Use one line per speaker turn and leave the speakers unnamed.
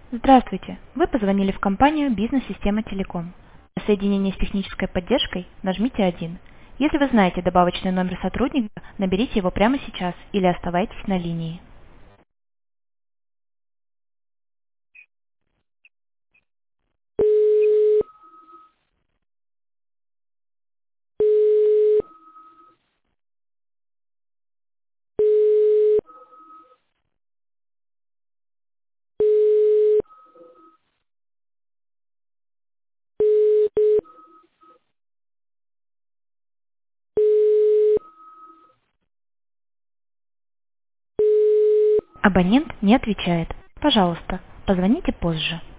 Здравствуйте! Вы позвонили в компанию «Бизнес-система Телеком». Для соединения с технической поддержкой нажмите 1. Если вы знаете добавочный номер сотрудника, наберите его прямо сейчас или оставайтесь на линии. Абонент не отвечает. Пожалуйста, позвоните позже.